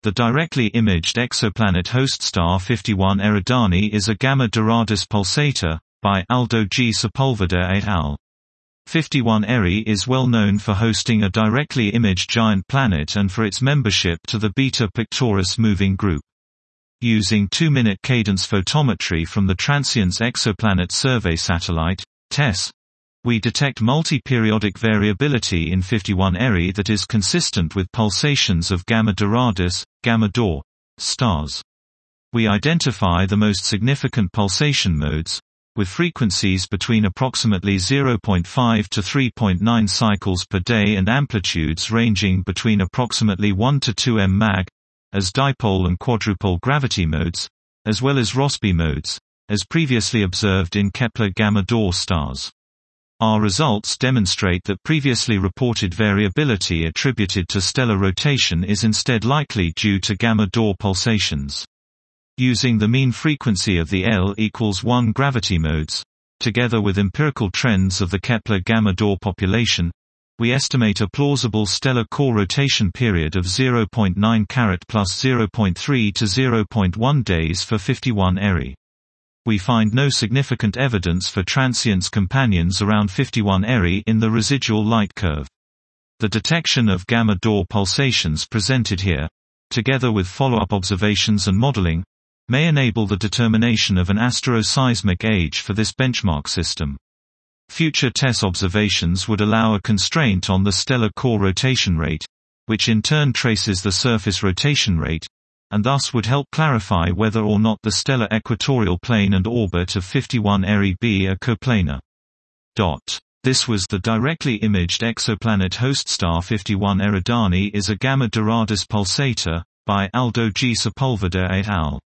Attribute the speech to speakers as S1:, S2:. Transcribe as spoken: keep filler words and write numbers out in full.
S1: The directly imaged exoplanet host star fifty-one Eridani is a Gamma Doradus pulsator, by Aldo G. Sepulveda et al. fifty-one Eri is well known for hosting a directly imaged giant planet and for its membership to the Beta Pictoris moving group. Using two-minute cadence photometry from the Transients Exoplanet Survey Satellite, T E S, we detect multi-periodic variability in fifty-one Eri that is consistent with pulsations of Gamma Doradus, Gamma D O R, stars. We identify the most significant pulsation modes, with frequencies between approximately zero point five to three point nine cycles per day and amplitudes ranging between approximately one to two millimetres, as dipole and quadrupole gravity modes, as well as Rossby modes, as previously observed in Kepler Gamma D O R stars. Our results demonstrate that previously reported variability attributed to stellar rotation is instead likely due to Gamma D O R pulsations. Using the mean frequency of the L equals one gravity modes, together with empirical trends of the Kepler Gamma D O R population, we estimate a plausible stellar core rotation period of zero point nine carat plus zero point three to zero point one days for fifty-one Eri. We find no significant evidence for transients companions around fifty-one Eri in the residual light curve. The detection of Gamma D O R pulsations presented here, together with follow-up observations and modeling, may enable the determination of an asteroseismic age for this benchmark system. Future T E S observations would allow a constraint on the stellar core rotation rate, which in turn traces the surface rotation rate, and thus would help clarify whether or not the stellar equatorial plane and orbit of fifty-one Eri b are coplanar. This was the directly imaged exoplanet host star fifty-one Eridani is a Gamma Doradus pulsator, by Aldo G. Sepulveda et al.